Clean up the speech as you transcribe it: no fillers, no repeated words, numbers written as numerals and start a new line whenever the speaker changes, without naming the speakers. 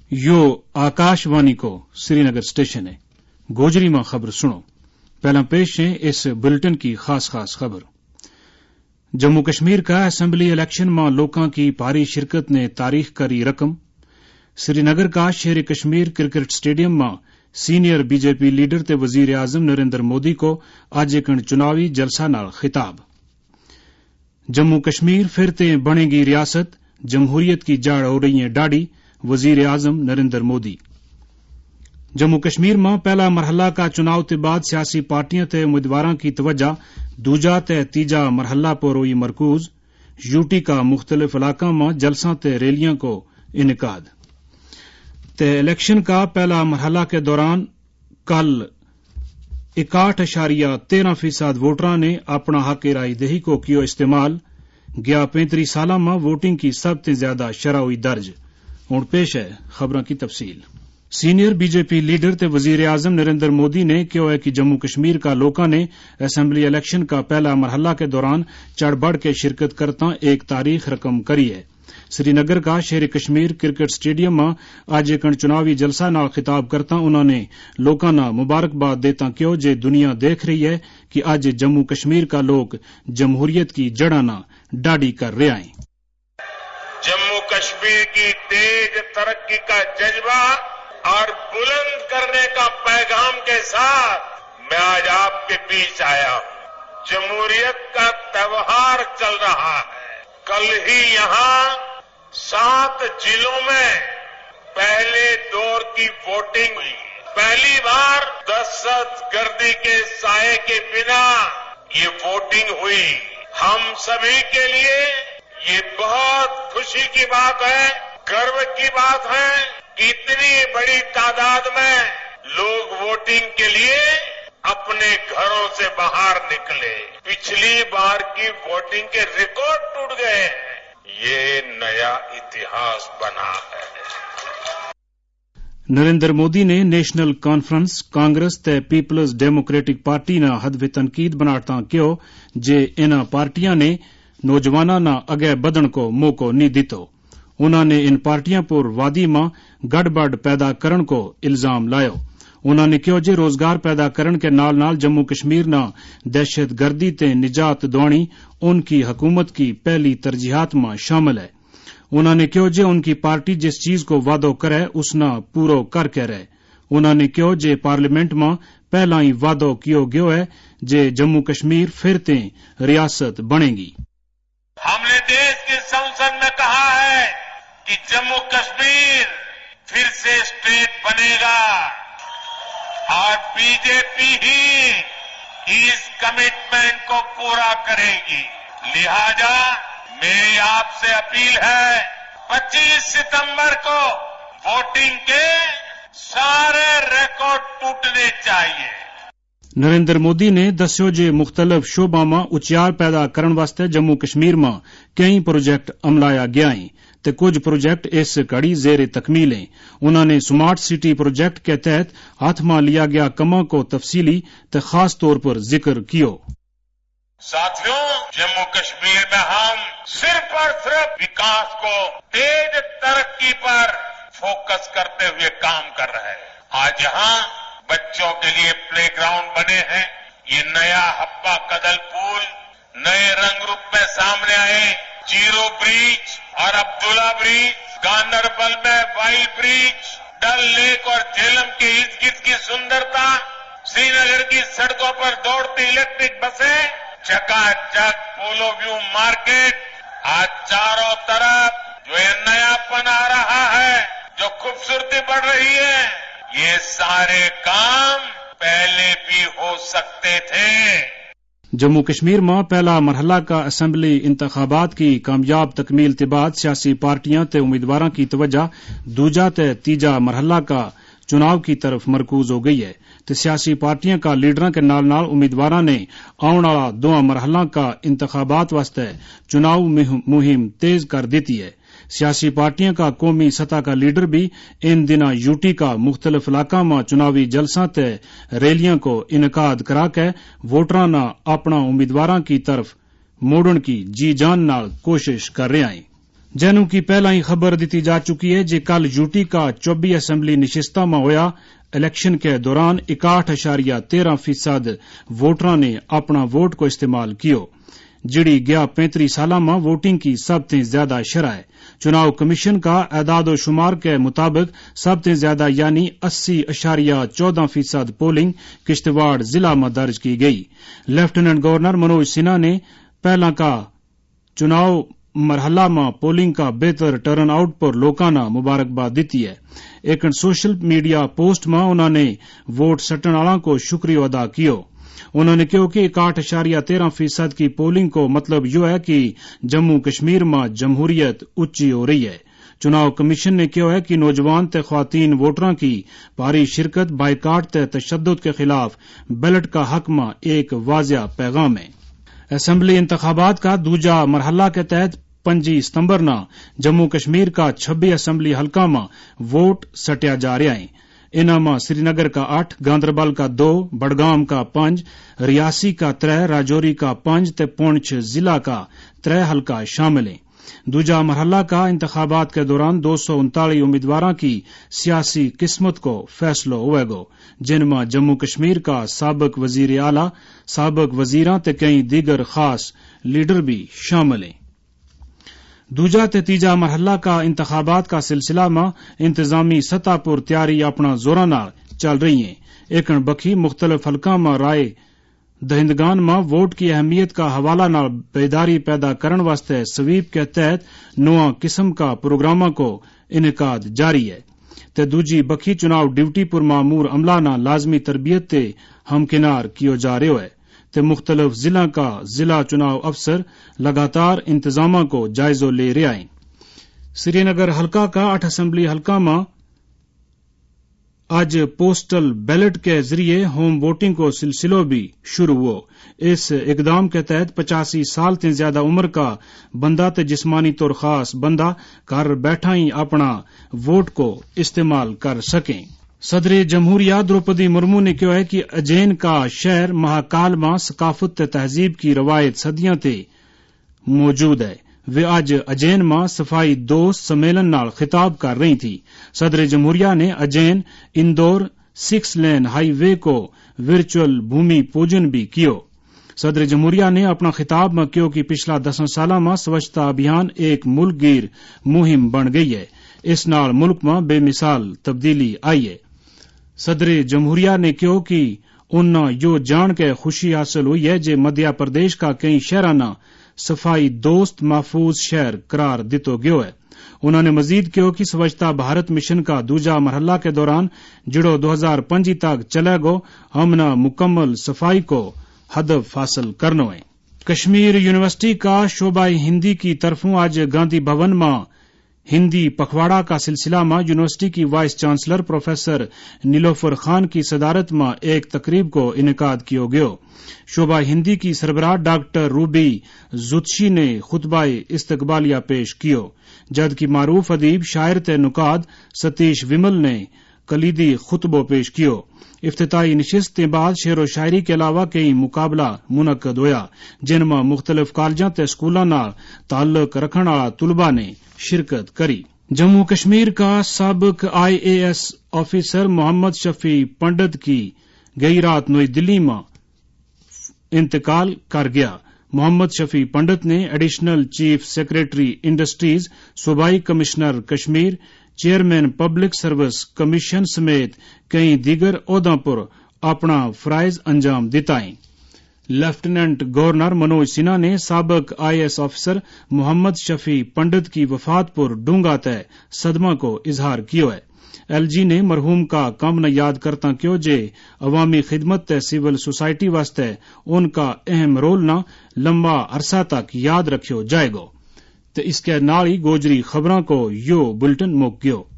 यो आकाशवाणी को श्रीनगर स्टेशन है। गोजरी में खबर सुनो। पहला पेश है इस बुलेटिन की खास खबर। जम्मू कश्मीर का असेंबली इलेक्शन में लोगों की भारी शिरकत ने तारीख करी रकम। श्रीनगर का शेर कश्मीर क्रिकेट स्टेडियम में सीनियर बीजेपी लीडर ते वजीर आजम नरेंद्र मोदी को अज एक चुनावी जलसा नाल खिताब। जम्मू कश्मीर फिर ते बनेगी रियासत, जमहूरियत की जड़ हो रही है डाढ़ी, वजीर आजम नरेंद्र मोदी। जम्मू कश्मीर में पहला मरहला का चुनाव के बाद सियासी पार्टियां ते उम्मीदवारों की तवज्जो दूजा ते तीजा मरहला पर हुई मरकूज। यूटी का मुख्तलिफ इलाकों में जलसा ते रैलियों को इनकाद। इलेक्शन का पहला मरहला के दौरान कल 61.13% वोटरों ने अपना हक राय दही को किया इस्तेमाल। गया 35 साल में वोटिंग की सबसे ज्यादा शरह हुई दर्ज। हुण पेश है खबरों की तफसील। सीनियर बीजेपी लीडर ते वजीर आजम नरेंद्र मोदी ने कहा है कि जम्मू कश्मीर का लोगों ने असेंबली इलेक्शन का पहला मरहला के दौरान चढ़ बढ़ के शिरकत करता एक तारीख रकम करी है। श्रीनगर का शेर कश्मीर क्रिकेट स्टेडियम में आज एक चुनावी जलसा नाल खिताब करता उन्होंने लोगों ने मुबारकबाद देता क्यों जे दुनिया देख रही है कि आज जम्मू कश्मीर का लोग जमहूरियत की जड़ा ना डाढ़ी कर रहे हैं।
जम्मू कश्मीर की तेज तरक्की का जज्बा और बुलंद करने का पैगाम के साथ मैं आज आपके बीच आया हूं। जमहूरियत का त्योहार चल रहा है। कल ही यहां 7 जिलों में पहले दौर की वोटिंग हुई। पहली बार दहशतगर्दी के साए के बिना ये वोटिंग हुई। हम सभी के लिए ये बहुत खुशी की बात है, गर्व की बात है कि इतनी बड़ी तादाद में लोग वोटिंग के लिए अपने घरों से बाहर निकले। पिछली बार की वोटिंग के रिकॉर्ड टूट गए हैं। ये नया इतिहास बना है।
नरेंद्र मोदी ने नेशनल कॉन्फ्रेंस कांग्रेस ते पीपल्स डेमोक्रेटिक पार्टी ना हदफ तनकीद बनाता क्यों जे इन पार्टियां ने नौजवानों ना अगे बढ़न को मौको नहीं दितो। उन्होंने इन पार्टियां पर वादी में गड़बड़ पैदा करन को इल्जाम लायो। उन्होंने कहा जे रोजगार पैदा करन के नाल नाल जम्मू कश्मीर ना दहशत गर्दी ते निजात दौनी उनकी हुकूमत की पहली तरजीहात में शामिल है। उन्होंने कहा जे उनकी पार्टी जिस चीज को वादो करे उसना पूरो करके रहे। उन्होंने कहा जे पार्लियामेंट में पहला ही वादो कियो गयो है जे जम्मू कश्मीर फिर ते रियासत बनेगी।
हमने देश की संसद में कहा है कि जम्मू कश्मीर फिर से स्टेट बनेगा और बीजेपी ही इस कमिटमेंट को पूरा करेगी। लिहाजा मेरी आपसे अपील है 25 सितंबर को वोटिंग के सारे रिकॉर्ड टूटने चाहिए।
नरेंद्र मोदी ने दस्यो जे मुख्तलिफ शोबा में उचियार पैदा करने वास्ते जम्मू कश्मीर में कई प्रोजेक्ट अमलाया गया है ते कुछ प्रोजेक्ट इस कड़ी जेर तकमील हैं। उन्होंने स्मार्ट सिटी प्रोजेक्ट के तहत हाथ में लिया गया कमों को तफसीली ते खास तौर पर जिक्र कियो।
साथियों, जम्मू कश्मीर में हम सिर्फ और सिर्फ विकास को तेज तरक्की पर फोकस करते हुए काम कर रहे हैं। आज यहाँ बच्चों के लिए प्ले ग्राउंड बने हैं। ये नया हब्बा कदल पुल नए रंग रूप में सामने आए। जीरो ब्रिज और अब्दुल्ला ब्रिज, गांदरबल में वाइल्ड ब्रिज, डल लेक और झेलम के इर्द गिर्द की सुंदरता, श्रीनगर की सड़कों पर दौड़ती इलेक्ट्रिक बसें, चकाचक पोलो व्यू मार्केट, आज चारों तरफ जो ये नयापन आ रहा है, जो खूबसूरती बढ़ रही है, ये सारे काम पहले भी हो सकते थे।
जम्मू कश्मीर में पहला मरहला का असेंबली इंतखाबात की कामयाब तकमील के बाद सियासी पार्टियां ते उम्मीदवारों की तवज्जो दूजा ते तीजा मरहला का चुनाव की तरफ मरकूज हो गई है तो सियासी पार्टियां का लीडरों के नाल नाल उम्मीदवारों ने आने वाला 2 मरहला का इंतखाबात वास्ते चुनाव मुहिम तेज कर दी है। सियासी पार्टियों का कौमी सतह का लीडर भी इन दिनों यूटी का मुख्तलिफ इलाका में चुनावी जलसा ते रैलियों को इनकाद करा के वोटरां ना अपना उम्मीदवारों की तरफ मोड़न की जी जान नाल कोशिश कर रहे हैं। جنوں کی پہلا ہی خبر دیتی جا چکی ہے جے کل یوٹی کا 24 اسمبلی نشستہ میں ہویا الیکشن کے دوران 61.13% ووٹراں نے اپنا ووٹ کو استعمال کیو، جڑی گیا 35 سالہ میں ووٹنگ کی سب سے زیادہ شرح ہے۔ چناؤ کمیشن کا اعداد و شمار کے مطابق سب سے زیادہ یعنی 80.14% پولنگ کشتواڑ ضلع میں درج کی گئی۔ لیفٹیننٹ گورنر منوج سنہا نے پہلا کا چناؤ مرحلہ میں پولنگ کا بہتر ٹرن آؤٹ پر لوکاں نے مبارکباد دیتی ہے۔ ایک سوشل میڈیا پوسٹ میں انہوں نے ووٹ سٹن والا کو شکریہ ادا کیو۔ انہوں نے کہا کہ 61.13% کی پولنگ کو مطلب یہ ہے کہ جموں کشمیر میں جمہوریت اچھی ہو رہی ہے۔ چناؤ کمیشن نے کہا ہے کہ نوجوان تے خواتین ووٹراں کی بھاری شرکت بائیکاٹ تے تشدد کے خلاف بیلٹ کا حق میں ایک واضح پیغام ہے۔ اسمبلی انتخابات کا دوجا مرحلہ کے تحت 5 ستمبر نہ جموں کشمیر کا 26 اسمبلی حلقہ میں ووٹ سٹیا جا رہا ہے۔ انہاں میں سری نگر کا 8، گاندربل کا 2، بڑگام کا 5، ریاسی کا 3، راجوری کا 5 تے پونچھ ضلع کا 3 حلقہ شامل ہیں۔ دوجا مرحلہ کا انتخابات کے دوران 239 امیدواراں کی سیاسی قسمت کو فیصلہ ہوئے گا، جن میں جموں کشمیر کا سابق وزیر اعلی، سابق وزیراں تے کئی دیگر خاص لیڈر بھی شامل ہیں۔ دوجا تے تیجا مرحلہ کا انتخابات کا سلسلہ میں انتظامی سطح پر تیاری اپنا زوراں نال چل رہی ہیں۔ ایکن بکھی مختلف حلقاں میں رائے دہندگان میں ووٹ کی اہمیت کا حوالہ نال بیداری پیدا کرن واسطے سویپ کے تحت نواں قسم کا پروگراماں کو انعقاد جاری ہے تے دوجی بکھی چناؤ ڈیوٹی پر مامور عملہ نہ لازمی تربیت تے ہمکنار کیو جا رہے ہے تے مختلف ضلع کا ضلع چناؤ افسر لگاتار انتظاموں کو جائزہ لے رہے ہیں۔ سری نگر حلقہ کا 8 اسمبلی حلقہ میں آج پوسٹل بیلٹ کے ذریعے ہوم ووٹنگ کو سلسلہ بھی شروع ہو۔ اس اقدام کے تحت 85 سال سے زیادہ عمر کا بندہ تے جسمانی طور خاص بندہ گھر بیٹھا ہی اپنا ووٹ کو استعمال کر سکیں۔ صدر جمہوریہ دروپدی مرمو نے کہا ہے کہ اجین کا شہر مہاکال میں ثقافت تے تہذیب کی روایت صدیاں تے موجود ہے۔ وہ آج اجین میں صفائی دوست سمیلن نال خطاب کر رہی تھی۔ صدر جمہوریہ نے Ujjain Indore 6 lane highway کو ورچوئل بھومی پوجن بھی کیو۔ صدر جمہوریہ نے اپنا خطاب میں کہا کہ پچھلا 10 سالہ میں سوچھتا ابھیان ایک ملک گیر مہم بن گئی ہے۔ اس نال ملک میں بے مثال تبدیلی آئی ہے۔ صدر جمہوریہ نے کہا کہ انہاں یو جان کے خوشی حاصل ہوئی ہے کہ مدھیہ پردیش کا کئی شہراں صفائی دوست محفوظ شہر قرار دتو گیو ہے۔ انہوں نے مزید کہا کہ سوچھتا بھارت مشن کا دوجا مرحلہ کے دوران جڑو 2025 تک چلے گو ہم مکمل صفائی کو ہدف حاصل کرنا ہے۔ کشمیر یونیورسٹی کا شعبہ ہندی کی طرفوں آج گاندھی بھون میں ہندی پکھواڑا کا سلسلہ میں یونیورسٹی کی vice chancellor professor Nilofar Khan کی صدارت میں ایک تقریب کو انعقاد کیا گیا۔ شعبہ ہندی کی سربراہ ڈاکٹر روبی زوتشی نے خطبہ استقبالیہ پیش کیو، جبکہ معروف ادیب شاعر تے نقاد ستیش ومل نے کلیدی خطبہ پیش کیو۔ افتتاحی نشست کے بعد شعر و شاعری کے علاوہ کئی مقابلہ منعقد ہویا، جن میں مختلف کالجاں تے سکولاں نال تعلق رکھن والا طلباء نے شرکت کری۔ جموں کشمیر کا سابق IAS آفیسر محمد شفیع پنڈت کی گئی رات نئی دلی میں انتقال کر گیا۔ محمد شفیع پنڈت نے ایڈیشنل چیف سیکریٹری انڈسٹریز، صوبائی commissioner Kashmir, chairman public service commission سمیت کئی دیگر عہدوں پر اپنا فرائض انجام دیتا ہے۔ لیفٹیننٹ گورنر منوج سنہا نے سابق IAS آفیسر محمد شفیع پنڈت کی وفات پر ڈونگا تے صدمہ کو اظہار کیا ہے۔ LG نے مرحوم کا کم نہ یاد کرتا کیوں جے عوامی خدمت تے سول سوسائٹی واسطے ان کا اہم رول نہ لمبا عرصہ تک یاد رکھو جائے گا۔ تے اس کے نال ہی گوجری خبراں کو یو بلٹن مک گیو۔